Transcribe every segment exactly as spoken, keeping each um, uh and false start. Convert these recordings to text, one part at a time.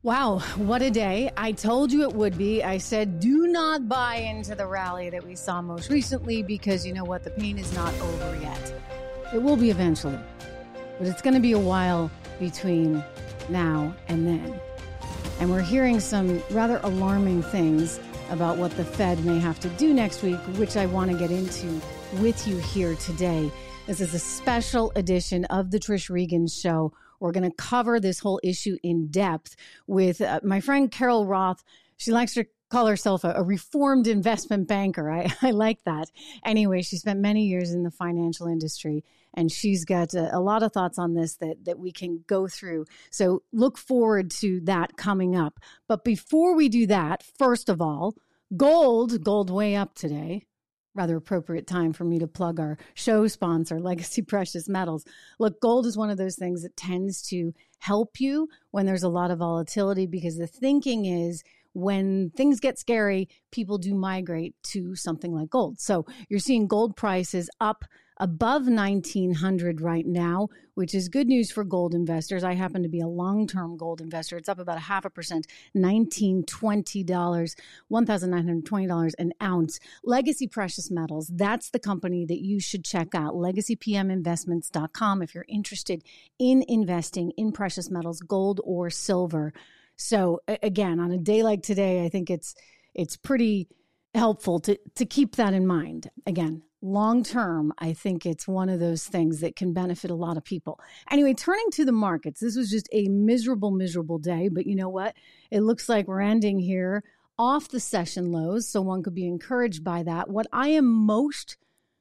Wow, what a day. I told you it would be. I said, do not buy into the rally that we saw most recently because you know what? The pain is not over yet. It will be eventually, but it's going to be a while between now and then. And we're hearing some rather alarming things about what the Fed may have to do next week, which I want to get into with you here today. This is a special edition of the Trish Regan Show. We're going to cover this whole issue in depth with uh, my friend Carol Roth. She likes to call herself a, a reformed investment banker. I, I like that. Anyway, she spent many years in the financial industry, and she's got a, a lot of thoughts on this that, that we can go through. So look forward to that coming up. But before we do that, first of all, gold, gold way up today. Rather appropriate time for me to plug our show sponsor, Legacy Precious Metals. Look, gold is one of those things that tends to help you when there's a lot of volatility, because the thinking is when things get scary, people do migrate to something like gold. So you're seeing gold prices up above nineteen hundred right now, which is good news for gold investors. I happen to be a long-term gold investor. It's up about a half a percent, nineteen twenty dollars, one thousand nine hundred twenty dollars an ounce. Legacy Precious Metals, that's the company that you should check out, legacy p m investments dot com, if you're interested in investing in precious metals, gold or silver. So again, on a day like today, I think it's it's pretty helpful to, to keep that in mind. Again, long term, I think it's one of those things that can benefit a lot of people. Anyway, turning to the markets, this was just a miserable, miserable day. But you know what? It looks like we're ending here off the session lows, so one could be encouraged by that. What I am most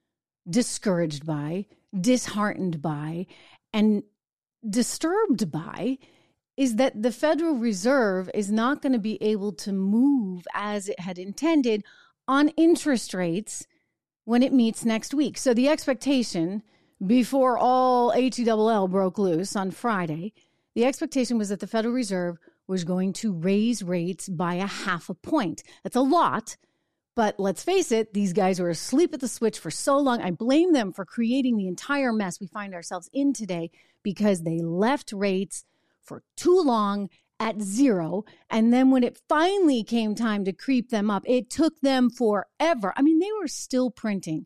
discouraged by, disheartened by, and disturbed by is that the Federal Reserve is not going to be able to move as it had intended on interest rates when it meets next week. So the expectation before all H E L L broke loose on Friday, the expectation was that the Federal Reserve was going to raise rates by a half a point. That's a lot, but let's face it, these guys were asleep at the switch for so long. I blame them for creating the entire mess we find ourselves in today because they left rates for too long at zero. And then when it finally came time to creep them up, it took them forever. I mean, they were still printing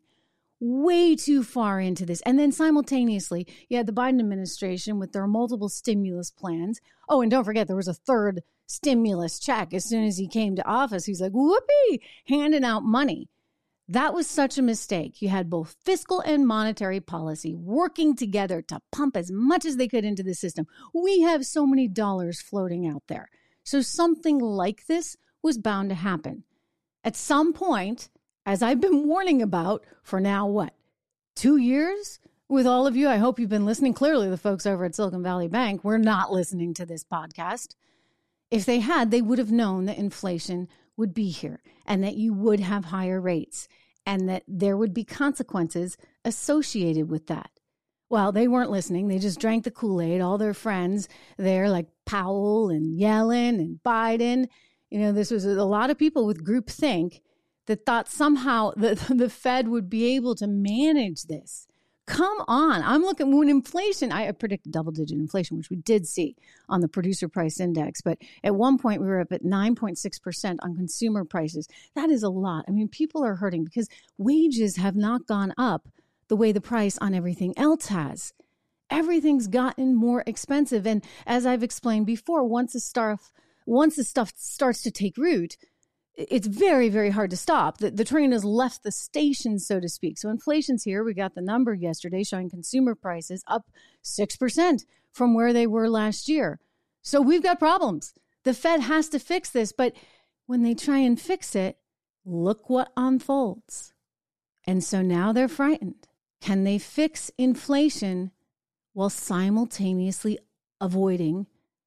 way too far into this. And then simultaneously, you had the Biden administration with their multiple stimulus plans. Oh, and don't forget, there was a third stimulus check. As soon as he came to office, he's like, whoopee, handing out money. That was such a mistake. You had both fiscal and monetary policy working together to pump as much as they could into the system. We have so many dollars floating out there. So something like this was bound to happen. At some point, as I've been warning about for now, what, two years with all of you? I hope you've been listening. Clearly, the folks over at Silicon Valley Bank were not listening to this podcast. If they had, they would have known that inflation would be here and that you would have higher rates and that there would be consequences associated with that. Well, they weren't listening. They just drank the Kool-Aid. All their friends there, like Powell and Yellen and Biden, you know, this was a lot of people with groupthink that thought somehow that the Fed would be able to manage this. Come on. I'm looking when inflation, I predict double-digit inflation, which we did see on the producer price index. But at one point, we were up at nine point six percent on consumer prices. That is a lot. I mean, people are hurting because wages have not gone up the way the price on everything else has. Everything's gotten more expensive. And as I've explained before, once the stuff, once the stuff starts to take root, it's very, very hard to stop. The, the train has left the station, so to speak. So inflation's here. We got the number yesterday showing consumer prices up six percent from where they were last year. So we've got problems. The Fed has to fix this. But when they try and fix it, look what unfolds. And so now they're frightened. Can they fix inflation while simultaneously avoiding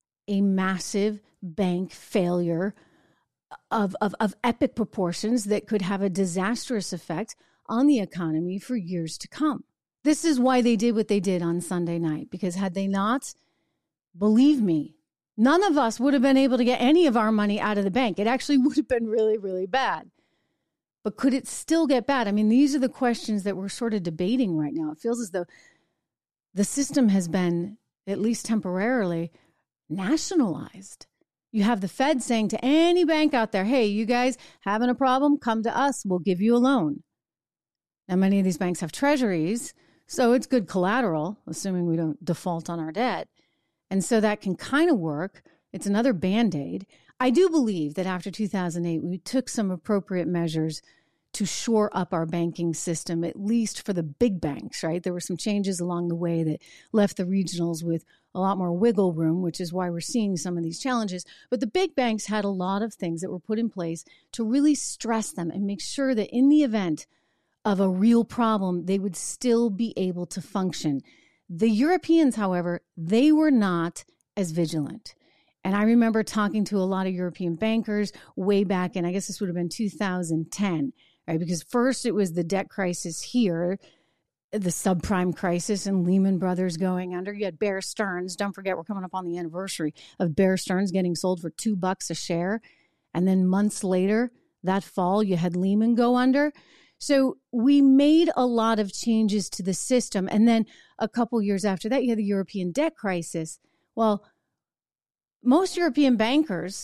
a massive bank failure Of, of of epic proportions that could have a disastrous effect on the economy for years to come? This is why they did what they did on Sunday night, because had they not, believe me, none of us would have been able to get any of our money out of the bank. It actually would have been really, really bad. But could it still get bad? I mean, these are the questions that we're sort of debating right now. It feels as though the system has been, at least temporarily, nationalized. You have the Fed saying to any bank out there, hey, you guys having a problem, come to us, we'll give you a loan. Now, many of these banks have treasuries, so it's good collateral, assuming we don't default on our debt. And so that can kind of work. It's another Band-Aid. I do believe that after two thousand eight, we took some appropriate measures to shore up our banking system, at least for the big banks, right? There were some changes along the way that left the regionals with a lot more wiggle room, which is why we're seeing some of these challenges. But the big banks had a lot of things that were put in place to really stress them and make sure that in the event of a real problem, they would still be able to function. The Europeans, however, they were not as vigilant. And I remember talking to a lot of European bankers way back in, I guess this would have been two thousand ten, right? Because first it was the debt crisis here, the subprime crisis and Lehman Brothers going under. You had Bear Stearns. Don't forget, we're coming up on the anniversary of Bear Stearns getting sold for two bucks a share. And then months later, that fall, you had Lehman go under. So we made a lot of changes to the system. And then a couple years after that, you had the European debt crisis. Well, most European bankers,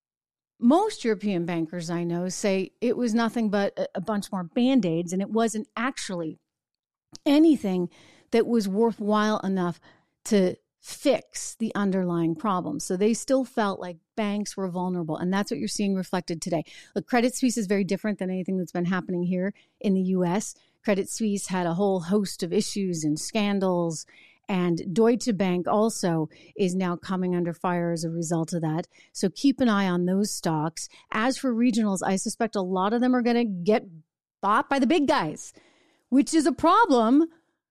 most European bankers I know say it was nothing but a, a bunch more Band-Aids, and it wasn't actually anything that was worthwhile enough to fix the underlying problem. So they still felt like banks were vulnerable, and that's what you're seeing reflected today. Look, Credit Suisse is very different than anything that's been happening here in the U S. Credit Suisse had a whole host of issues and scandals, and Deutsche Bank also is now coming under fire as a result of that. So keep an eye on those stocks. As for regionals, I suspect a lot of them are going to get bought by the big guys, which is a problem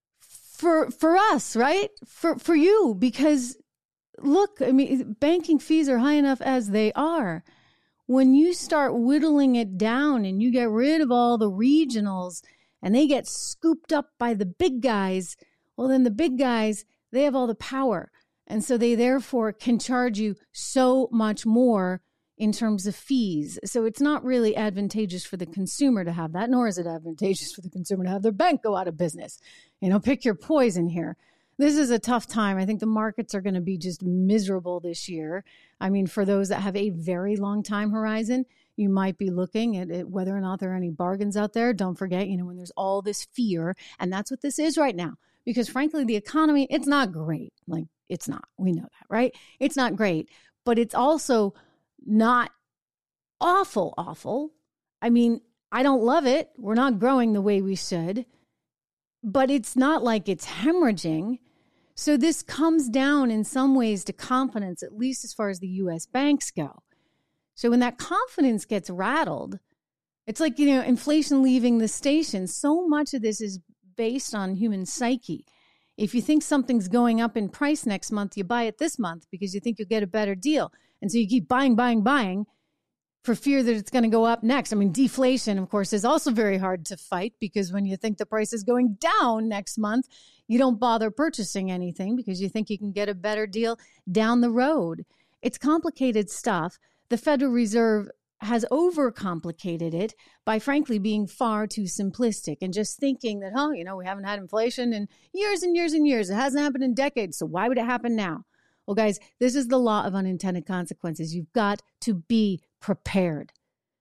for for us, right? For for you, because look, I mean, banking fees are high enough as they are. When you start whittling it down and you get rid of all the regionals and they get scooped up by the big guys, well, then the big guys, they have all the power. And so they therefore can charge you so much more in terms of fees. So it's not really advantageous for the consumer to have that, nor is it advantageous for the consumer to have their bank go out of business. You know, pick your poison here. This is a tough time. I think the markets are going to be just miserable this year. I mean, for those that have a very long time horizon, you might be looking at it, whether or not there are any bargains out there. Don't forget, you know, when there's all this fear, and that's what this is right now. Because frankly, the economy, it's not great. Like, it's not. We know that, right? It's not great, but it's also not awful, awful. I mean, I don't love it. We're not growing the way we should, but it's not like it's hemorrhaging. So this comes down in some ways to confidence, at least as far as the U S banks go. So when that confidence gets rattled, it's like, you know, inflation leaving the station. So much of this is based on human psyche. If you think something's going up in price next month, you buy it this month because you think you'll get a better deal. And so you keep buying, buying, buying for fear that it's going to go up next. I mean, deflation, of course, is also very hard to fight because when you think the price is going down next month, you don't bother purchasing anything because you think you can get a better deal down the road. It's complicated stuff. The Federal Reserve has overcomplicated it by, frankly, being far too simplistic and just thinking that, oh, you know, we haven't had inflation in years and years and years. It hasn't happened in decades, so why would it happen now? Well, guys, this is the law of unintended consequences. You've got to be prepared.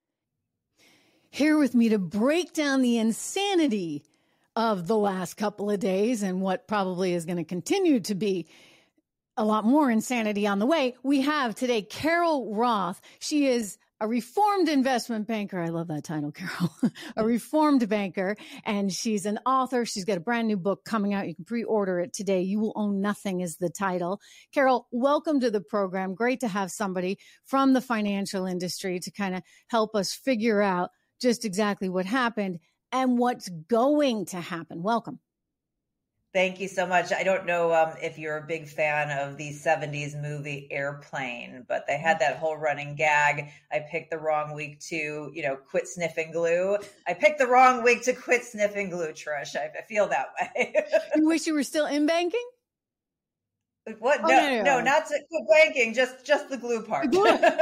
Here with me to break down the insanity of the last couple of days and what probably is going to continue to be a lot more insanity on the way, we have today Carol Roth. She is a reformed investment banker. I love that title, Carol. A reformed banker. And she's an author. She's got a brand new book coming out. You can pre-order it today. You Will Own Nothing is the title. Carol, welcome to the program. Great to have somebody from the financial industry to kind of help us figure out just exactly what happened and what's going to happen. Welcome. Thank you so much. I don't know um, if you're a big fan of the seventies movie Airplane, but they had that whole running gag. I picked the wrong week to, you know, quit sniffing glue. I picked the wrong week to quit sniffing glue, Trish. I, I feel that way. You wish you were still in banking? What? Oh, No, no, no, no, no. not to quit banking, just just the glue part.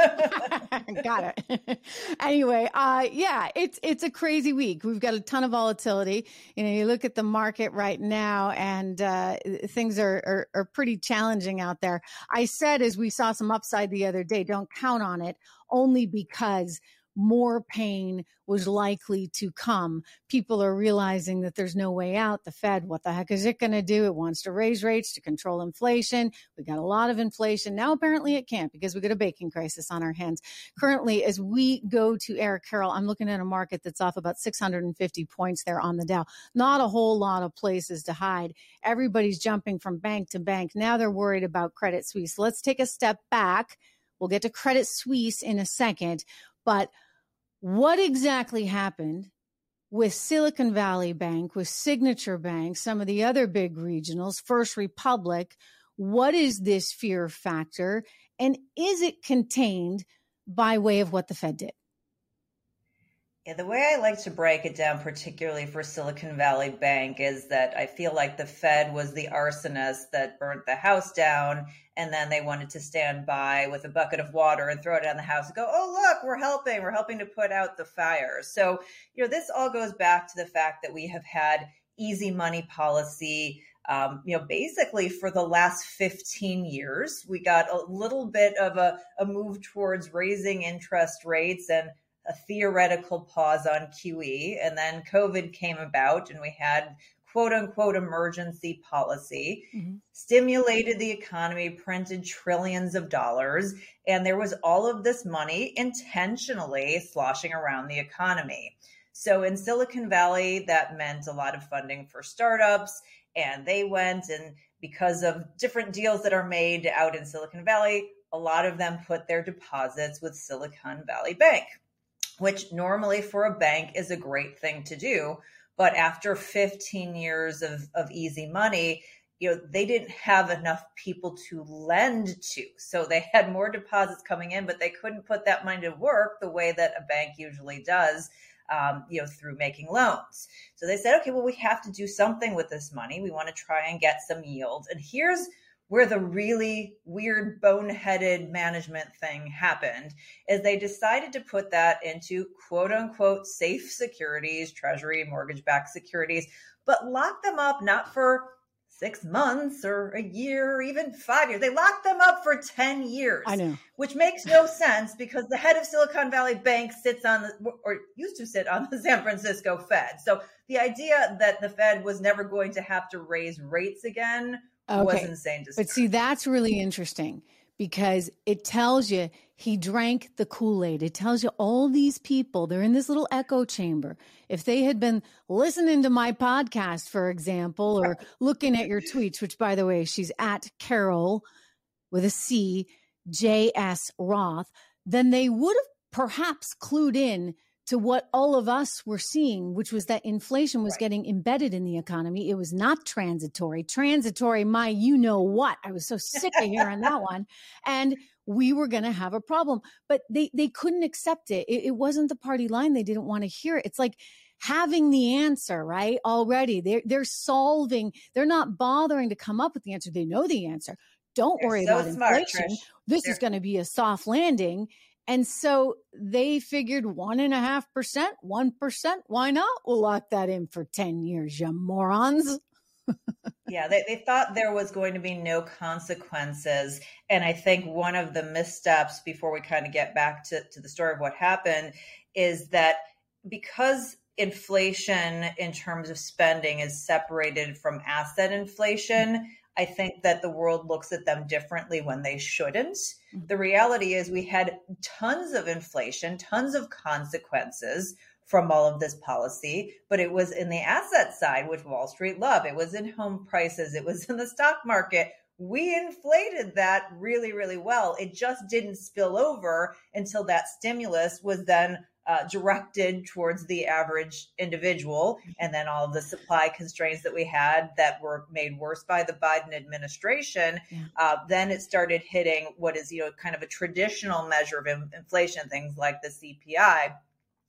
Got it. Anyway, uh, yeah, it's it's a crazy week. We've got a ton of volatility. You know, you look at the market right now, and uh, things are, are are pretty challenging out there. I said, as we saw some upside the other day, don't count on it, only because more pain was likely to come. People are realizing that there's no way out. The Fed, what the heck is it going to do? It wants to raise rates to control inflation. We got a lot of inflation. Now, apparently it can't, because we got a banking crisis on our hands. Currently, as we go to Eric Carroll, I'm looking at a market that's off about six hundred fifty points there on the Dow. Not a whole lot of places to hide. Everybody's jumping from bank to bank. Now they're worried about Credit Suisse. Let's take a step back. We'll get to Credit Suisse in a second. But what exactly happened with Silicon Valley Bank, with Signature Bank, some of the other big regionals, First Republic? What is this fear factor? And is it contained by way of what the Fed did? Yeah, the way I like to break it down, particularly for Silicon Valley Bank, is that I feel like the Fed was the arsonist that burnt the house down, and then they wanted to stand by with a bucket of water and throw it on the house and go, oh, look, we're helping. We're helping to put out the fire. So, you know, this all goes back to the fact that we have had easy money policy, um, you know, basically for the last fifteen years. We got a little bit of a, a move towards raising interest rates and a theoretical pause on Q E. And then COVID came about, and we had quote unquote emergency policy, mm-hmm. stimulated the economy, printed trillions of dollars. And there was all of this money intentionally sloshing around the economy. So in Silicon Valley, that meant a lot of funding for startups. And they went, and because of different deals that are made out in Silicon Valley, a lot of them put their deposits with Silicon Valley Bank, which normally for a bank is a great thing to do. But after fifteen years of, of easy money, you know, they didn't have enough people to lend to. So they had more deposits coming in, but they couldn't put that money to work the way that a bank usually does, um, you know, through making loans. So they said, okay, well, we have to do something with this money. We want to try and get some yield. And here's where the really weird, boneheaded management thing happened, is they decided to put that into quote unquote safe securities, treasury, mortgage-backed securities, but lock them up not for six months or a year or even five years. They locked them up for ten years. I know. Which makes no sense, because the head of Silicon Valley Bank sits on the, or used to sit on the San Francisco Fed. So the idea that the Fed was never going to have to raise rates again Okay. was insane to start. But see, that's really interesting, because it tells you he drank the Kool-Aid. It tells you all these people, they're in this little echo chamber. If they had been listening to my podcast, for example, or looking at your tweets, which, by the way, she's at Carol with a C, J S Roth, then they would have perhaps clued in to what all of us were seeing, which was that inflation was right. getting embedded in the economy. It was not transitory. Transitory, my you know what. I was so sick of hearing that one. And we were going to have a problem. But they, they couldn't accept it. it. It wasn't the party line. They didn't want to hear it. It's like having the answer, right? Already. They're, they're solving. They're not bothering to come up with the answer. They know the answer. Don't they're worry so about smart, inflation. Trish. This they're- is going to be a soft landing. And so they figured one and a half percent, one percent. Why not? We'll lock that in for ten years, you morons. Yeah, they, they thought there was going to be no consequences. And I think one of the missteps, before we kind of get back to, to the story of what happened, is that because inflation in terms of spending is separated from asset inflation, I think that the world looks at them differently when they shouldn't. Mm-hmm. The reality is we had tons of inflation, tons of consequences from all of this policy, but it was in the asset side, which Wall Street loved. It was in home prices. It was in the stock market. We inflated that really, really well. It just didn't spill over until that stimulus was then Uh, directed towards the average individual. And then all of the supply constraints that we had that were made worse by the Biden administration, yeah. uh, then it started hitting what is, you know, kind of a traditional measure of in- inflation, things like the C P I.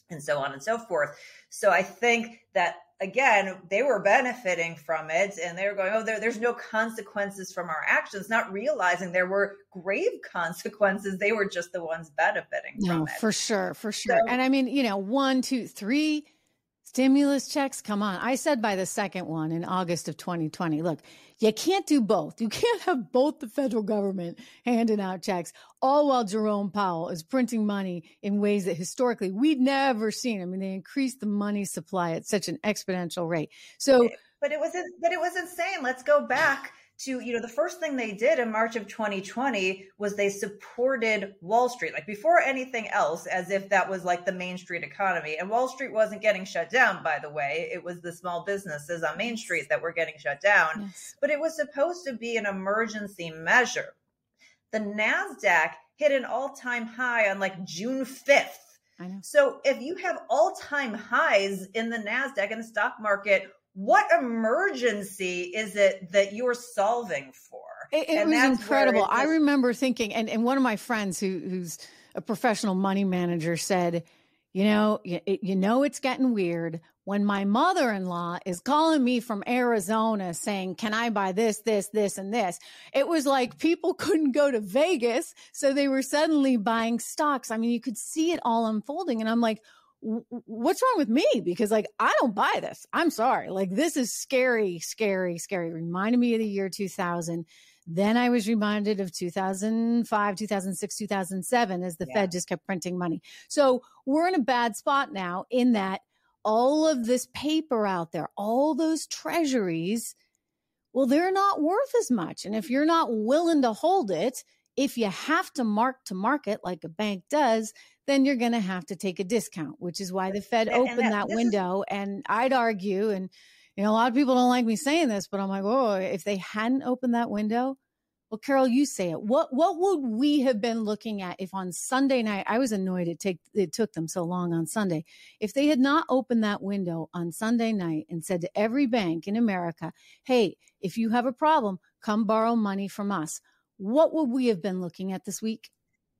and so on and so forth. So I think that, again, they were benefiting from it, and they were going, oh, there, there's no consequences from our actions, not realizing there were grave consequences. They were just the ones benefiting no, from it. For sure, for sure. So, and I mean, you know, one, two, three stimulus checks. Come on. I said by the second one in August of twenty twenty, look, you can't do both. You can't have both the federal government handing out checks, all while Jerome Powell is printing money in ways that historically we'd never seen. I mean, they increased the money supply at such an exponential rate. So, but it was, but it was insane. Let's go back to, you know, the first thing they did in March of twenty twenty was they supported Wall Street, like before anything else, as if that was like the Main Street economy. And Wall Street wasn't getting shut down, by the way. It was the small businesses on Main Street that were getting shut down. Yes. But it was supposed to be an emergency measure. The NASDAQ hit an all-time high on like June fifth. I know. So if you have all-time highs in the NASDAQ and the stock market, what emergency is it that you're solving for? It, it was incredible. I remember thinking, and, and one of my friends who, who's a professional money manager said, you know, you, you know, it's getting weird when my mother-in-law is calling me from Arizona saying, can I buy this, this, this, and this? It was like people couldn't go to Vegas, so they were suddenly buying stocks. I mean, you could see it all unfolding. And I'm like, what's wrong with me? Because like, I don't buy this. I'm sorry. Like, this is scary, scary, scary. Reminded me of the year two thousand. Then I was reminded of two thousand five, two thousand six, two thousand seven, as the yeah. Fed just kept printing money. So we're in a bad spot now in that all of this paper out there, all those treasuries, well, they're not worth as much. And if you're not willing to hold it, if you have to mark to market like a bank does, then you're going to have to take a discount, which is why the Fed opened that, that window. Is- and I'd argue, and you know, a lot of people don't like me saying this, but I'm like, oh, if they hadn't opened that window, well, Carol, you say it. What what would we have been looking at if on Sunday night, I was annoyed it take it took them so long on Sunday. If they had not opened that window on Sunday night and said to every bank in America, hey, if you have a problem, come borrow money from us, what would we have been looking at this week?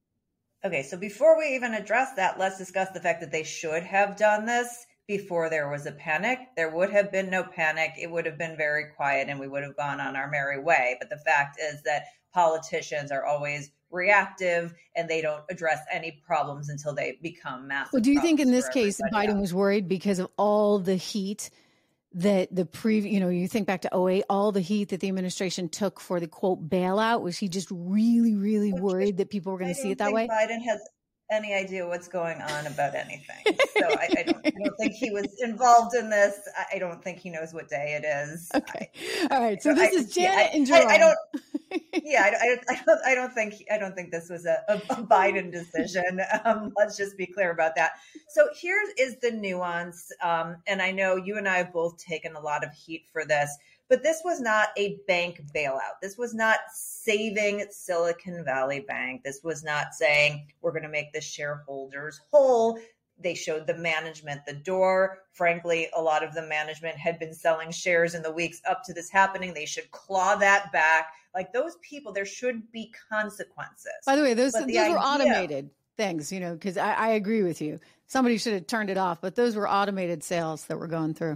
Okay, so before we even address that, let's discuss the fact that they should have done this before there was a panic. There would have been no panic. It would have been very quiet and we would have gone on our merry way. But the fact is that politicians are always reactive and they don't address any problems until they become massive. Well, do you think in this case, Biden else. was worried because of all the heat that the pre, you know, you think back to oh eight, all the heat that the administration took for the quote bailout? Was he just really, really worried that people were going to see it that way? Biden has any idea what's going on about anything. So I, I, don't, I don't think he was involved in this. I don't think he knows what day it is. Okay. I, All right. So this I, is Janet yeah, and Jerome. I, I don't, yeah, I, I, don't, I don't think, I don't think this was a, a, a Biden decision. Um, let's just be clear about that. So here is the nuance. Um, and I know you and I have both taken a lot of heat for this, but this was not a bank bailout. This was not saving Silicon Valley Bank. This was not saying we're going to make the shareholders whole. They showed the management the door. Frankly, a lot of the management had been selling shares in the weeks up to this happening. They should claw that back. Like those people, there should be consequences. By the way, those, those idea, were automated things, you know, because I, I agree with you. Somebody should have turned it off, but those were automated sales that were going through.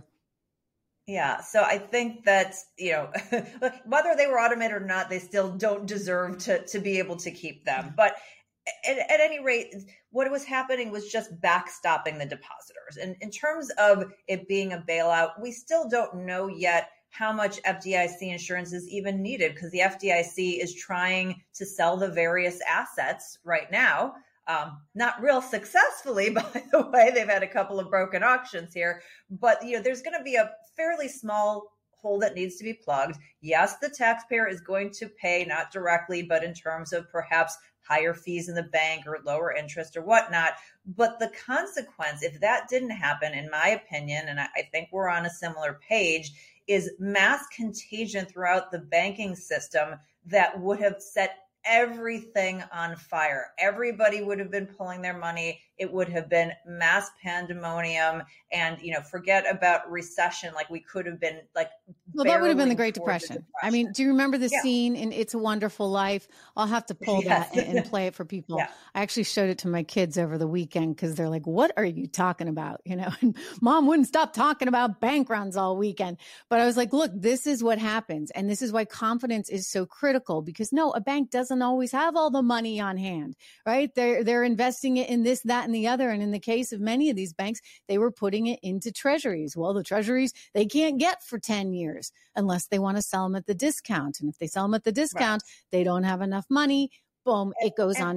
Yeah. So I think that, you know, whether they were automated or not, they still don't deserve to, to be able to keep them. But at, at any rate, what was happening was just backstopping the depositors. And in terms of it being a bailout, we still don't know yet how much F D I C insurance is even needed because the F D I C is trying to sell the various assets right now. Um, not real successfully, by the way. They've had a couple of broken auctions here, but you know, there's going to be a fairly small hole that needs to be plugged. Yes, the taxpayer is going to pay, not directly, but in terms of perhaps higher fees in the bank or lower interest or whatnot. But the consequence, if that didn't happen, in my opinion, and I, I think we're on a similar page, is mass contagion throughout the banking system that would have set everything on fire. Everybody would have been pulling their money. It would have been mass pandemonium and, you know, forget about recession. Like we could have been like Well, that would have been the barreling Great toward the Depression. Depression. I mean, do you remember the Yeah. scene in It's a Wonderful Life? I'll have to pull Yes. that and, and play it for people. Yeah. I actually showed it to my kids over the weekend because they're like, what are you talking about? You know, and mom wouldn't stop talking about bank runs all weekend. But I was like, look, this is what happens. And this is why confidence is so critical, because no, a bank doesn't always have all the money on hand, right? They're, they're investing it in this, that, and the other. And in the case of many of these banks, they were putting it into treasuries. Well, the treasuries, they can't get for ten years unless they want to sell them at the discount. And if they sell them at the discount, right, they don't have enough money. Boom, and, it goes and, on.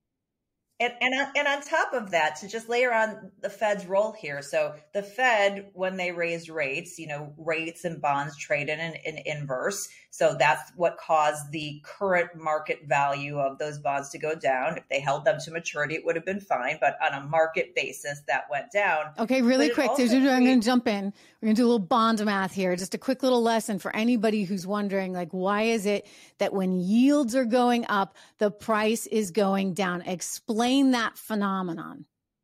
And, and, and on top of that, to just layer on the Fed's role here. So the Fed, when they raised rates, you know, rates and bonds trade in an, an inverse. So that's what caused the current market value of those bonds to go down. If they held them to maturity, it would have been fine. But on a market basis, that went down. Okay, really but quick. I'm going to jump in. We're going to do a little bond math here. Just a quick little lesson for anybody who's wondering, like, why is it that when yields are going up, the price is going down? Explain that phenomenon.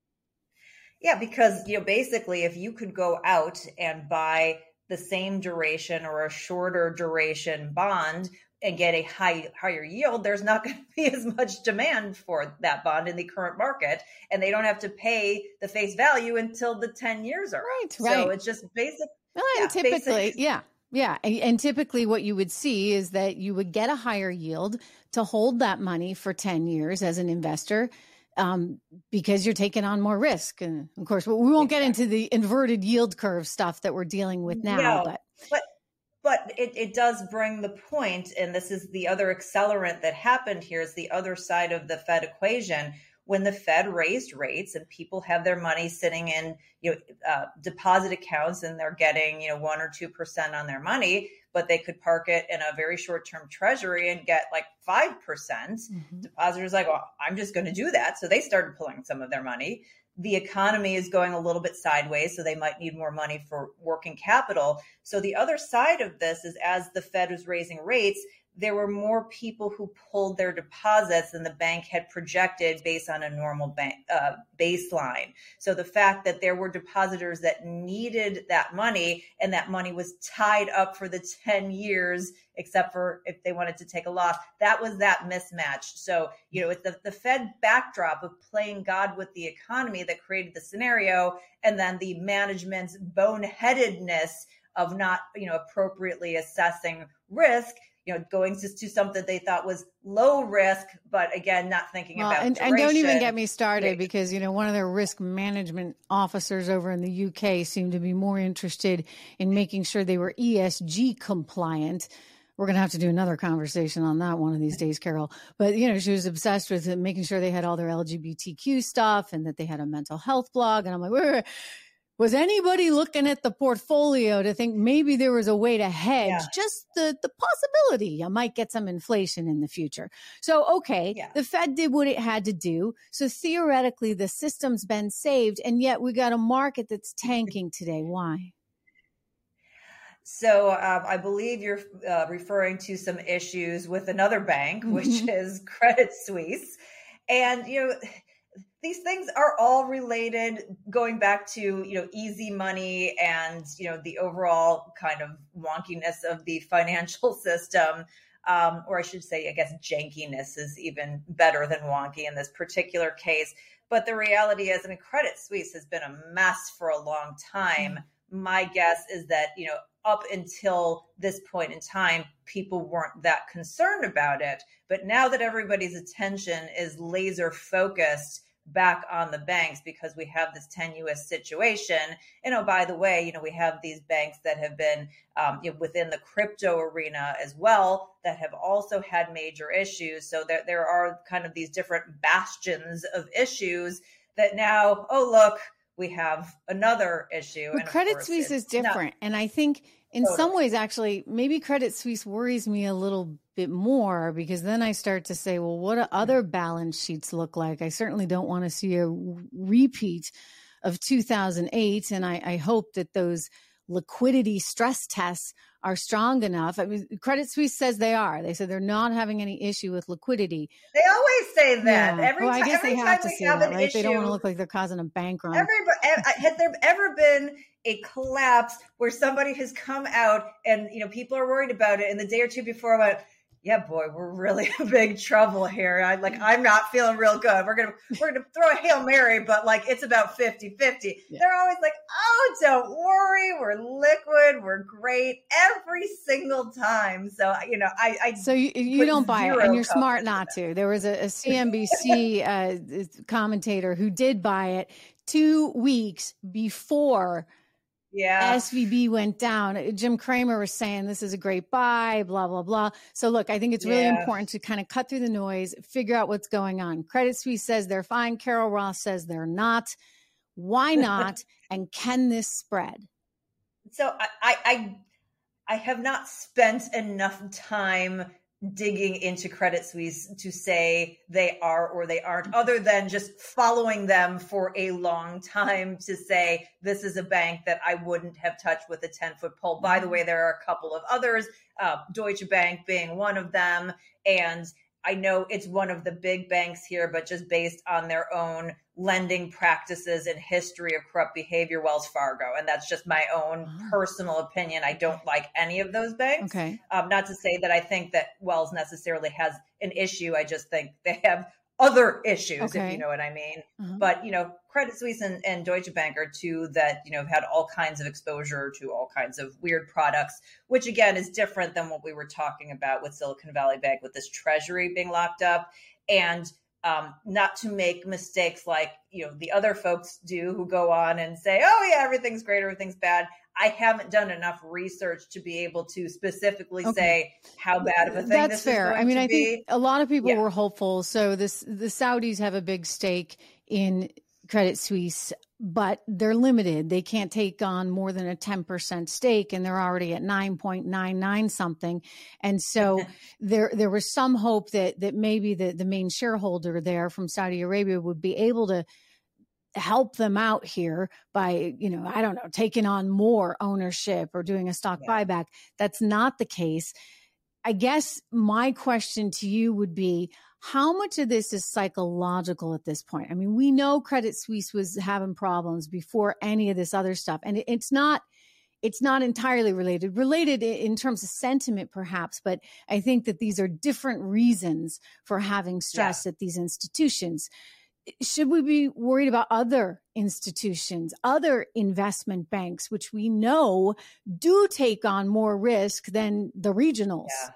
Yeah, because, you know, basically, if you could go out and buy the same duration or a shorter duration bond and get a high higher yield, there's not going to be as much demand for that bond in the current market, and they don't have to pay the face value until the ten years are right. up. Right. So it's just basic. Well, yeah, and typically, basic. yeah. Yeah. And, and typically what you would see is that you would get a higher yield to hold that money for ten years as an investor. Um, because you're taking on more risk. And of course, we won't get into the inverted yield curve stuff that we're dealing with now. No, but but, but it, it does bring the point, and this is the other accelerant that happened here, is the other side of the Fed equation. When the Fed raised rates and people have their money sitting in, you know, uh, deposit accounts, and they're getting, you know, one or two percent on their money, but they could park it in a very short-term treasury and get like five percent. Mm-hmm. Depositors like, well, I'm just going to do that. So they started pulling some of their money. The economy is going a little bit sideways, so they might need more money for working capital. So the other side of this is, as the Fed was raising rates, there were more people who pulled their deposits than the bank had projected based on a normal bank uh, baseline. So the fact that there were depositors that needed that money, and that money was tied up for the ten years, except for if they wanted to take a loss, that was that mismatch. So, you know, it's the, the Fed backdrop of playing God with the economy that created the scenario, and then the management's boneheadedness of not, you know, appropriately assessing risk, you know, going to, to something they thought was low risk, but again, not thinking well, about and, duration. and don't even get me started, because, you know, one of their risk management officers over in the U K seemed to be more interested in making sure they were E S G compliant. We're going to have to do another conversation on that one of these days, Carol. But, you know, she was obsessed with making sure they had all their L G B T Q stuff and that they had a mental health blog. And I'm like, wait, wait, wait. Was anybody looking at the portfolio to think maybe there was a way to hedge yeah. just the, the possibility you might get some inflation in the future? So, okay, yeah. the Fed did what it had to do. So theoretically, the system's been saved, and yet we got a market that's tanking today. Why? So um, I believe you're uh, referring to some issues with another bank, which mm-hmm. is Credit Suisse. And, you know, these things are all related, going back to, you know, easy money and, you know, the overall kind of wonkiness of the financial system. Um, or I should say, I guess jankiness is even better than wonky in this particular case. But the reality is, I mean, Credit Suisse has been a mess for a long time. Mm-hmm. My guess is that, you know, up until this point in time, people weren't that concerned about it. But now that everybody's attention is laser focused back on the banks, because we have this tenuous situation. And oh, by the way, you know, we have these banks that have been um, you know, within the crypto arena as well, that have also had major issues. So there, there are kind of these different bastions of issues that now, oh, look, we have another issue. But and Credit Suisse is different. Not- and I think in totally. some ways, actually, maybe Credit Suisse worries me a little bit more, because then I start to say, well, what do other balance sheets look like? I certainly don't want to see a repeat of two thousand eight. And I, I hope that those liquidity stress tests are strong enough. I mean, Credit Suisse says they are. They said they're not having any issue with liquidity. They always say that. Yeah. Every, well, I time, guess every they time have to we say have that, an right? issue, They don't want to look like they're causing a bank run. Everybody, has there ever been a collapse where somebody has come out and, you know, people are worried about it, and the day or two before I went, yeah, boy, we're really in big trouble here. I like, I'm not feeling real good. We're going to, we're going to throw a Hail Mary, but like, it's about fifty fifty. Yeah. They're always like, oh, don't worry. We're liquid. We're great every single time. So, you know, I, I so you, you don't buy it, and you're smart not to. There was a, a C N B C uh, commentator who did buy it two weeks before Yeah. S V B went down. Jim Cramer was saying this is a great buy, blah, blah, blah. So look, I think it's really yeah. important to kind of cut through the noise, figure out what's going on. Credit Suisse says they're fine. Carol Ross says they're not. Why not? And can this spread? So I, I, I, I have not spent enough time digging into Credit Suisse to say they are or they aren't, other than just following them for a long time to say this is a bank that I wouldn't have touched with a ten-foot pole. By the way, there are a couple of others, uh, Deutsche Bank being one of them. And I know it's one of the big banks here, but just based on their own lending practices and history of corrupt behavior, Wells Fargo. And that's just my own oh. personal opinion. I don't like any of those banks. Okay. Um, not to say that I think that Wells necessarily has an issue. I just think they have other issues, okay. if you know what I mean. Uh-huh. But, you know, Credit Suisse and, and Deutsche Bank are two that, you know, have had all kinds of exposure to all kinds of weird products, which again is different than what we were talking about with Silicon Valley Bank, with this treasury being locked up. And um, not to make mistakes like, you know, the other folks do who go on and say, oh yeah, everything's great, everything's bad. I haven't done enough research to be able to specifically okay. say how bad of a thing That's this fair. is going I mean, to I be. think a lot of people Yeah. were hopeful. So this, the Saudis have a big stake in Credit Suisse, but they're limited. They can't take on more than a ten percent stake, and they're already at nine point nine nine something. And so there, there was some hope that, that maybe the, the main shareholder there from Saudi Arabia would be able to help them out here by, you know, I don't know, taking on more ownership or doing a stock yeah. buyback. That's not the case. I guess my question to you would be, how much of this is psychological at this point? I mean, we know Credit Suisse was having problems before any of this other stuff, and it, it's not, it's not entirely related, related in terms of sentiment perhaps, but I think that these are different reasons for having stress yeah. at these institutions. Should we be worried about other institutions, other investment banks, which we know do take on more risk than the regionals? Yeah.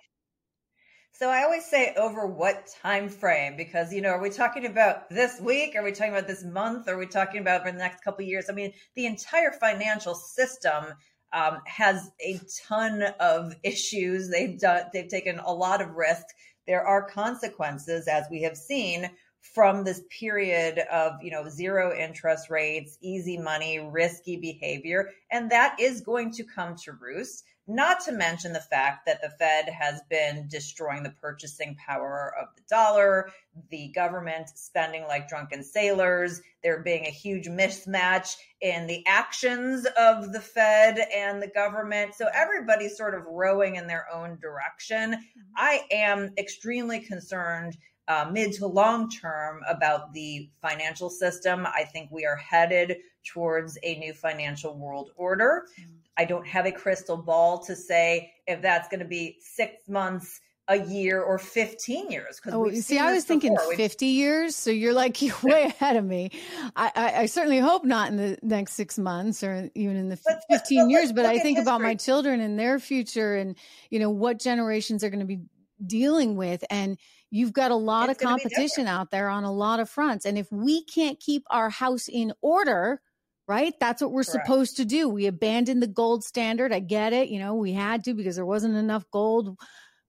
So I always say over what time frame, because, you know, are we talking about this week? Are we talking about this month? Are we talking about for the next couple of years? I mean, the entire financial system um, has a ton of issues. They've done, they've taken a lot of risk. There are consequences, as we have seen, from this period of, you know, zero interest rates, easy money, risky behavior. And that is going to come to roost, not to mention the fact that the Fed has been destroying the purchasing power of the dollar, the government spending like drunken sailors, there being a huge mismatch in the actions of the Fed and the government. So everybody's sort of rowing in their own direction. I am extremely concerned Uh, mid to long term about the financial system. I think we are headed towards a new financial world order. I don't have a crystal ball to say if that's going to be six months, a year, or fifteen years. Oh, you see, I was thinking before. fifty years. So you're like, you're way ahead of me. I, I, I certainly hope not in the next six months or even in the but, fifteen but, years. But I think about my children and their future and, you know, what generations are going to be dealing with. And you've got a lot it's of competition out there on a lot of fronts. And if we can't keep our house in order, right, that's what we're Correct. supposed to do. We abandoned the gold standard. I get it. You know, we had to because there wasn't enough gold.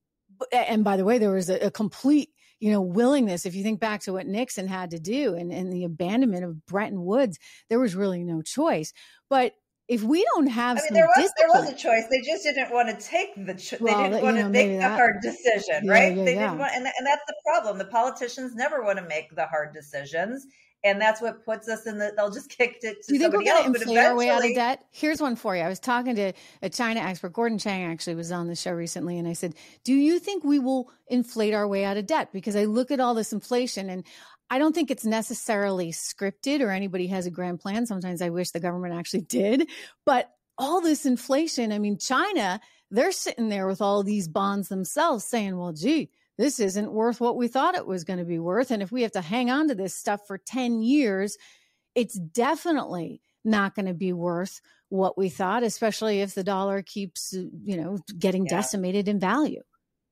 And by the way, there was a, a complete, you know, willingness. If you think back to what Nixon had to do and, and the abandonment of Bretton Woods, there was really no choice. But if we don't have I mean, some there was discipline, there was a choice. They just didn't want to take the. Cho- well, they didn't want you know, to make the that, hard decision, yeah, right? Yeah, they yeah. didn't want, and and that's the problem. The politicians never want to make the hard decisions, And that's what puts us in the, they'll just kick it to Do you think we're somebody else. going to But inflate our way out of eventually, debt? Here's one for you. I was talking to a China expert. Gordon Chang actually was on the show recently. And I said, do you think we will inflate our way out of debt? Because I look at all this inflation and I don't think it's necessarily scripted or anybody has a grand plan. Sometimes I wish the government actually did. But all this inflation, I mean, China, they're sitting there with all these bonds themselves saying, well, gee, this isn't worth what we thought it was going to be worth. And if we have to hang on to this stuff for ten years, it's definitely not going to be worth what we thought, especially if the dollar keeps, you know, getting yeah. decimated in value.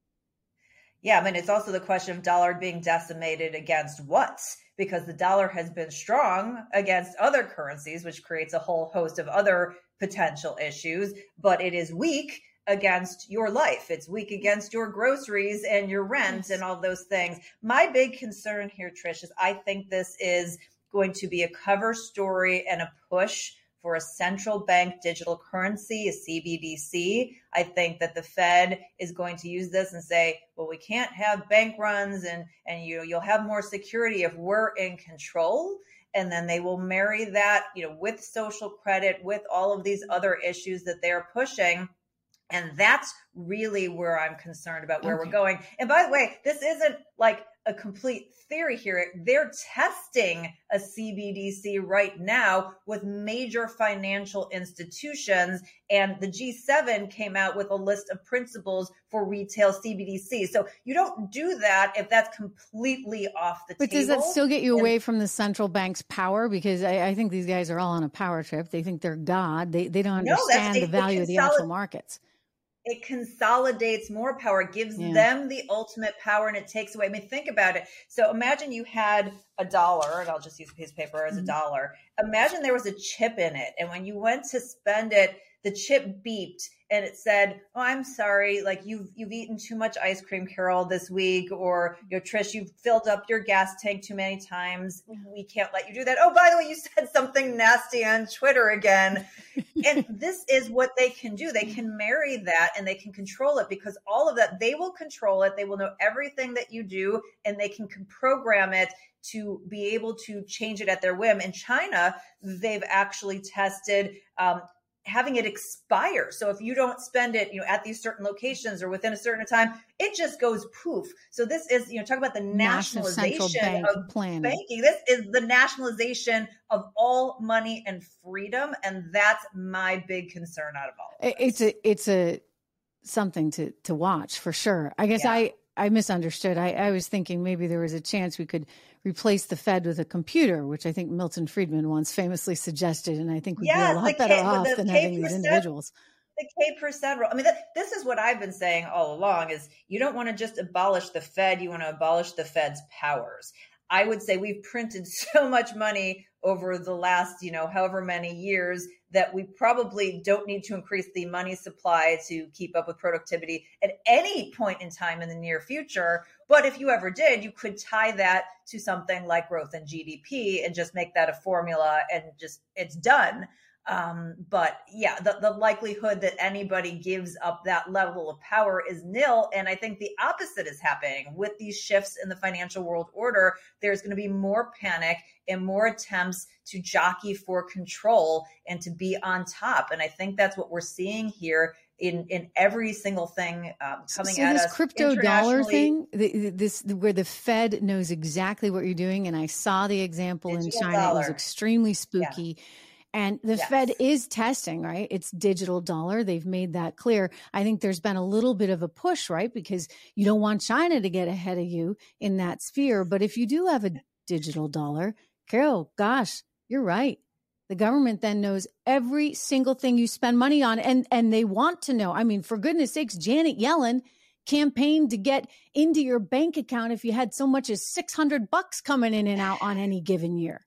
Yeah, I mean, it's also the question of dollar being decimated against what? Because the dollar has been strong against other currencies, which creates a whole host of other potential issues, but it is weak against your life. It's weak against your groceries and your rent and all those things. My big concern here, Trish, is I think this is going to be a cover story and a push for a central bank digital currency, a C B D C. I think that the Fed is going to use this and say, well, we can't have bank runs and, and you know, you'll have more security if we're in control. And then they will marry that, you know, with social credit, with all of these other issues that they're pushing. And that's really where I'm concerned about where okay. we're going. And by the way, this isn't like a complete theory here. They're testing a C B D C right now with major financial institutions. And the G seven came out with a list of principles for retail C B D C. So you don't do that if that's completely off the but table. But does that still get you and, away from the central bank's power? Because I, I think these guys are all on a power trip. They think they're God. They, they don't understand no, the value of the actual markets. It consolidates more power, it gives yeah. them the ultimate power, and it takes away. I mean, think about it. So imagine you had a dollar, and I'll just use a piece of paper as a dollar. Imagine there was a chip in it, and when you went to spend it, the chip beeped and it said, oh, I'm sorry, like you've you've eaten too much ice cream, Carol, this week, or you know, Trish, you've filled up your gas tank too many times. We can't let you do that. Oh, by the way, you said something nasty on Twitter again. And this is what they can do. They can marry that and they can control it, because all of that, they will control it. They will know everything that you do, and they can program it to be able to change it at their whim. In China, they've actually tested um, having it expire. So if you don't spend it, you know, at these certain locations or within a certain time, it just goes poof. So this is, you know, talk about the nationalization bank of planning. banking. This is the nationalization of all money and freedom. And that's my big concern out of all of this. It's a, it's a, something to, to watch for sure. I guess yeah. I, I misunderstood. I, I was thinking maybe there was a chance we could replace the Fed with a computer, which I think Milton Friedman once famously suggested. And I think we'd yes, be a lot better K, off than K having these individuals. The K percent rule. I mean, th- this is what I've been saying all along is you don't want to just abolish the Fed. You want to abolish the Fed's powers. I would say we've printed so much money over the last, you know, however many years that we probably don't need to increase the money supply to keep up with productivity at any point in time in the near future. But if you ever did, you could tie that to something like growth in G D P and just make that a formula and just it's done. Um, but yeah, the, the likelihood that anybody gives up that level of power is nil. And I think the opposite is happening with these shifts in the financial world order. There's going to be more panic and more attempts to jockey for control and to be on top. And I think that's what we're seeing here in, in every single thing um, coming so at this us. Crypto dollar thing, the, this where the Fed knows exactly what you're doing. And I saw the example in China. Dollar. It was extremely spooky. Yeah. And the yes. Fed is testing, right? It's digital dollar. They've made that clear. I think there's been a little bit of a push, right? Because you don't want China to get ahead of you in that sphere. But if you do have a digital dollar, Carol, gosh, you're right. The government then knows every single thing you spend money on. And, and they want to know. I mean, for goodness sakes, Janet Yellen campaigned to get into your bank account if you had so much as six hundred bucks coming in and out on any given year.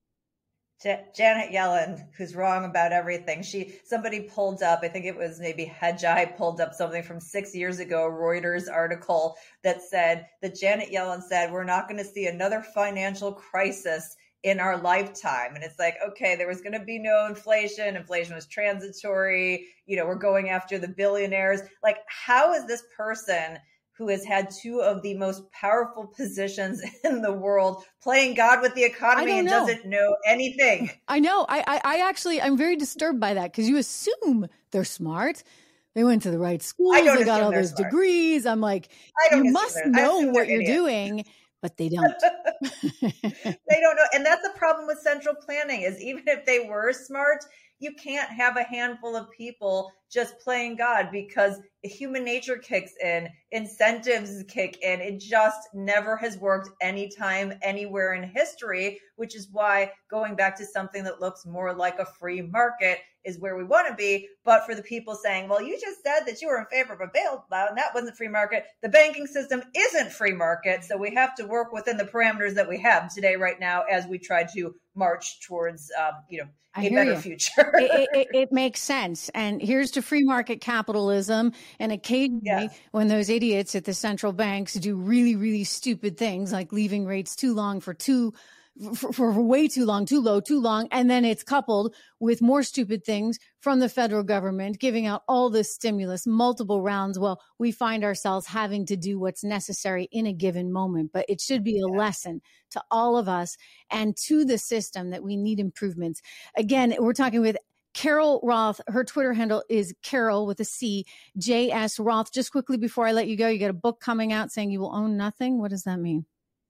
Janet Yellen, who's wrong about everything. She, somebody pulled up, I think it was maybe Hedgeye pulled up something from six years ago, a Reuters article that said that Janet Yellen said, we're not going to see another financial crisis in our lifetime. And it's like, okay, there was going to be no inflation. Inflation was transitory. You know, we're going after the billionaires. Like, how is this person who has had two of the most powerful positions in the world, playing God with the economy and know. doesn't know anything. I know. I, I, I actually, I'm very disturbed by that because you assume they're smart. They went to the right schools. They got all those smart. degrees. I'm like, you must know what you're idiots. doing, but they don't. They don't know. And that's the problem with central planning is even if they were smart, you can't have a handful of people just playing God because human nature kicks in, incentives kick in. It just never has worked anytime, anywhere in history, which is why going back to something that looks more like a free market is where we want to be. But for the people saying, well, you just said that you were in favor of a bailout and that wasn't free market. The banking system isn't free market. So we have to work within the parameters that we have today, right now, as we try to march towards, um, you know, a better you. future. it, it, it makes sense. And here's to free market capitalism. And occasionally yes. when those idiots at the central banks do really, really stupid things like leaving rates too long for too For, for way too long, too low, too long. And then it's coupled with more stupid things from the federal government, giving out all this stimulus, multiple rounds. Well, we find ourselves having to do what's necessary in a given moment. But it should be a yeah. lesson to all of us and to the system that we need improvements. Again, we're talking with Carol Roth. Her Twitter handle is Carol with a C, J S Roth. Just quickly before I let you go, you got a book coming out saying you will own nothing. What does that mean?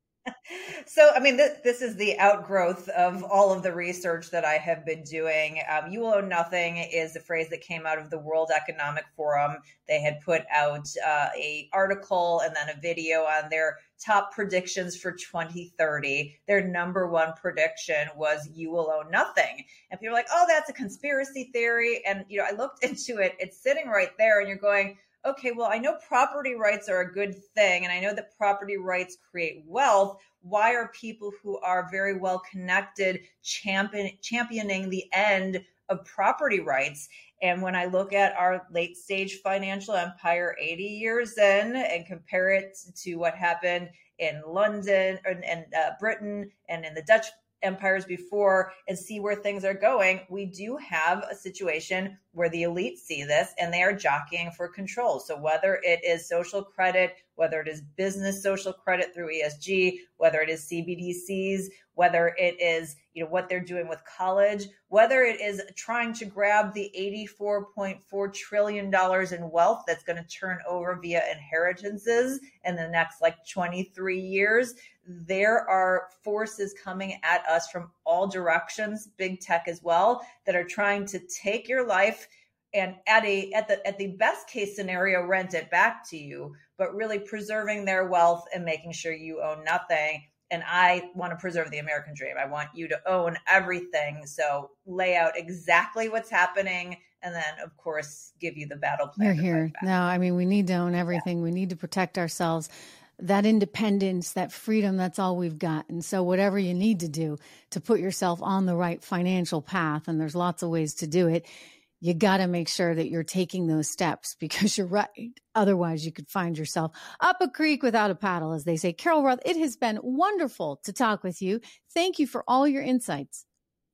So, I mean, this, this is the outgrowth of all of the research that I have been doing. Um, you will own nothing is a phrase that came out of the World Economic Forum. They had put out uh, a article and then a video on their top predictions for twenty thirty. Their number one prediction was you will own nothing. And people are like, oh, that's a conspiracy theory. And, you know, I looked into it. It's sitting right there and you're going, okay, well, I know property rights are a good thing, and I know that property rights create wealth. Why are people who are very well connected champion, championing the end of property rights? And when I look at our late stage financial empire eighty years in and compare it to what happened in London and, and uh, Britain and in the Dutch empires before and see where things are going, we do have a situation where the elites see this and they are jockeying for control. So whether it is social credit, whether it is business social credit through E S G, whether it is C B D Cs, whether it is, you know, what they're doing with college, whether it is trying to grab the eighty-four point four trillion dollars in wealth that's going to turn over via inheritances in the next like twenty-three years, there are forces coming at us from all directions, big tech as well, that are trying to take your life and at a at the at the best case scenario, rent it back to you, but really preserving their wealth and making sure you own nothing. And I want to preserve the American dream. I want you to own everything. So lay out exactly what's happening. And then, of course, give you the battle plan. You're here. No, I mean, we need to own everything. Yeah. We need to protect ourselves. That independence, that freedom, that's all we've got. And so whatever you need to do to put yourself on the right financial path, and there's lots of ways to do it, you got to make sure that you're taking those steps because you're right. Otherwise, you could find yourself up a creek without a paddle, as they say. Carol Roth, it has been wonderful to talk with you. Thank you for all your insights.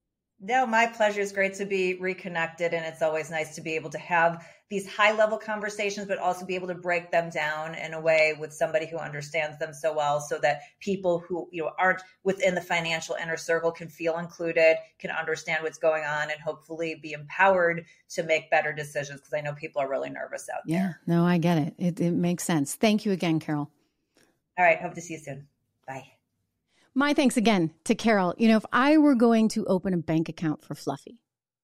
No, my pleasure. It's great to be reconnected. And it's always nice to be able to have these high level conversations, but also be able to break them down in a way with somebody who understands them so well so that people who, you know, aren't within the financial inner circle can feel included, can understand what's going on, and hopefully be empowered to make better decisions. Because I know people are really nervous out yeah, there. Yeah, no, I get it. it. It makes sense. Thank you again, Carol. All right. Hope to see you soon. Bye. My thanks again to Carol. You know, if I were going to open a bank account for Fluffy,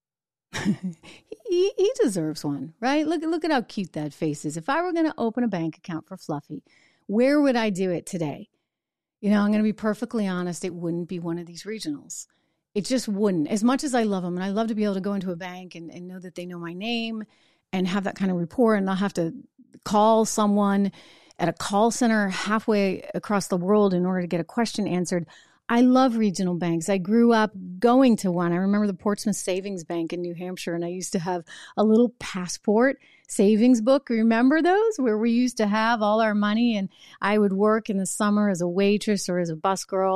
he, he deserves one, right? Look, look at how cute that face is. If I were going to open a bank account for Fluffy, where would I do it today? You know, I'm going to be perfectly honest. It wouldn't be one of these regionals. It just wouldn't. As much as I love them, and I love to be able to go into a bank and, and know that they know my name and have that kind of rapport and not have to call someone at a call center halfway across the world in order to get a question answered. I love regional banks. I grew up going to one. I remember the Portsmouth Savings Bank in New Hampshire, and I used to have a little passport savings book. Remember those where we used to have all our money, and I would work in the summer as a waitress or as a bus girl,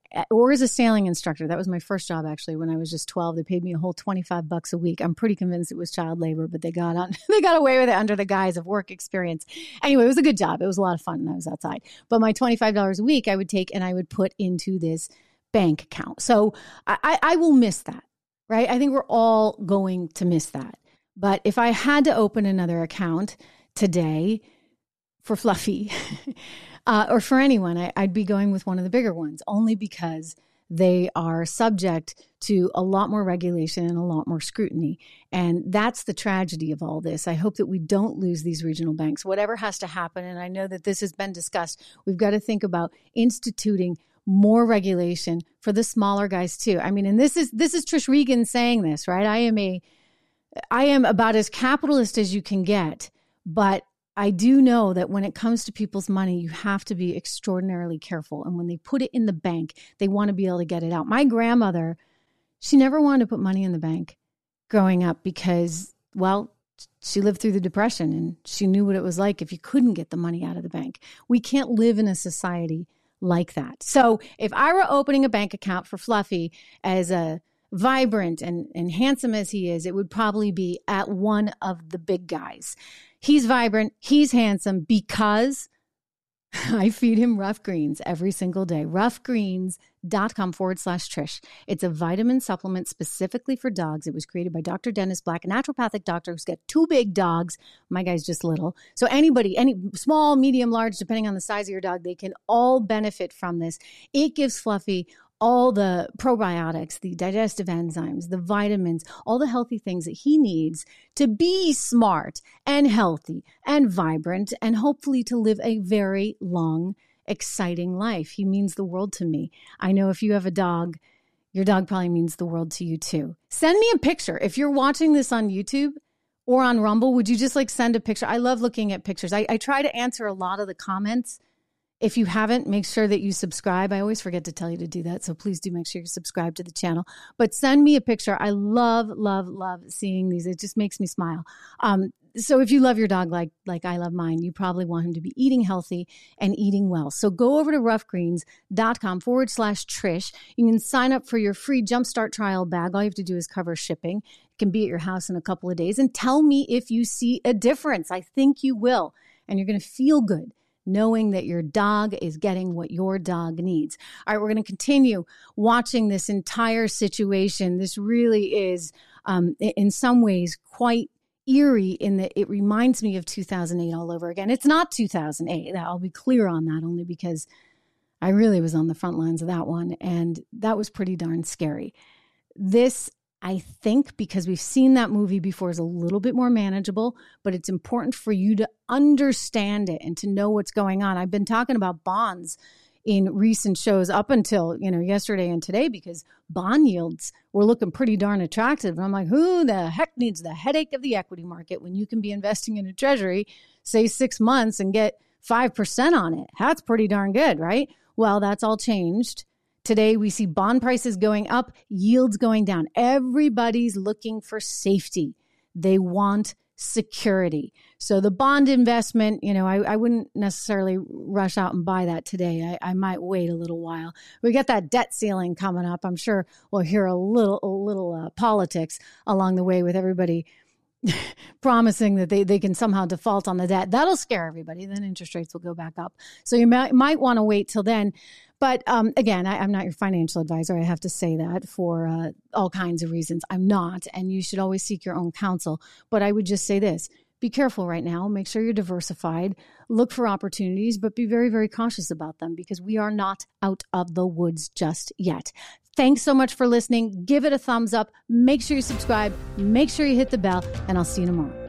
or as a sailing instructor. That was my first job, actually, when I was just twelve. They paid me a whole twenty-five bucks a week. I'm pretty convinced it was child labor, but they got on, they got away with it under the guise of work experience. Anyway, it was a good job. It was a lot of fun when I was outside. But my twenty-five dollars a week I would take and I would put into this bank account. So I, I will miss that, right? I think we're all going to miss that. But if I had to open another account today for Fluffy, Uh, or for anyone, I, I'd be going with one of the bigger ones, only because they are subject to a lot more regulation and a lot more scrutiny. And that's the tragedy of all this. I hope that we don't lose these regional banks, whatever has to happen. And I know that this has been discussed. We've got to think about instituting more regulation for the smaller guys too. I mean, and this is, this is Trish Regan saying this, right? I am a, I am about as capitalist as you can get, but I do know that when it comes to people's money, you have to be extraordinarily careful. And when they put it in the bank, they want to be able to get it out. My grandmother, she never wanted to put money in the bank growing up because, well, she lived through the Depression and she knew what it was like if you couldn't get the money out of the bank. We can't live in a society like that. So if I were opening a bank account for Fluffy, as a vibrant and, and handsome as he is, it would probably be at one of the big guys. He's vibrant, he's handsome because I feed him Rough Greens every single day. roughgreens.com forward slash Trish. It's a vitamin supplement specifically for dogs. It was created by Doctor Dennis Black, a naturopathic doctor who's got two big dogs. My guy's just little. So anybody, any small, medium, large, depending on the size of your dog, they can all benefit from this. It gives Fluffy all the probiotics, the digestive enzymes, the vitamins, all the healthy things that he needs to be smart and healthy and vibrant and hopefully to live a very long, exciting life. He means the world to me. I know if you have a dog, your dog probably means the world to you too. Send me a picture. If you're watching this on YouTube or on Rumble, would you just like send a picture? I love looking at pictures. I, I try to answer a lot of the comments. If you haven't, make sure that you subscribe. I always forget to tell you to do that. So please do make sure you subscribe to the channel. But send me a picture. I love, love, love seeing these. It just makes me smile. Um, so if you love your dog like like I love mine, you probably want him to be eating healthy and eating well. So go over to roughgreens.com forward slash Trish. You can sign up for your free Jumpstart trial bag. All you have to do is cover shipping. It can be at your house in a couple of days. And tell me if you see a difference. I think you will. And you're going to feel good knowing that your dog is getting what your dog needs. All right, we're going to continue watching this entire situation. This really is, um, in some ways, quite eerie in that it reminds me of two thousand eight all over again. It's not two thousand eight. I'll be clear on that, only because I really was on the front lines of that one, and that was pretty darn scary. This, I think, because we've seen that movie before, is a little bit more manageable, but it's important for you to understand it and to know what's going on. I've been talking about bonds in recent shows up until, you know, yesterday and today, because bond yields were looking pretty darn attractive. And I'm like, who the heck needs the headache of the equity market when you can be investing in a treasury, say six months and get five percent on it? That's pretty darn good, right? Well, that's all changed. Today, we see bond prices going up, yields going down. Everybody's looking for safety. They want security. So the bond investment, you know, I, I wouldn't necessarily rush out and buy that today. I, I might wait a little while. We got that debt ceiling coming up. I'm sure we'll hear a little, a little uh, politics along the way with everybody promising that they, they can somehow default on the debt. That'll scare everybody. Then interest rates will go back up. So you might, might want to wait till then. But um, again, I, I'm not your financial advisor. I have to say that for uh, all kinds of reasons. I'm not, and you should always seek your own counsel. But I would just say this. Be careful right now. Make sure you're diversified. Look for opportunities, but be very, very cautious about them because we are not out of the woods just yet. Thanks so much for listening. Give it a thumbs up. Make sure you subscribe. Make sure you hit the bell, and I'll see you tomorrow.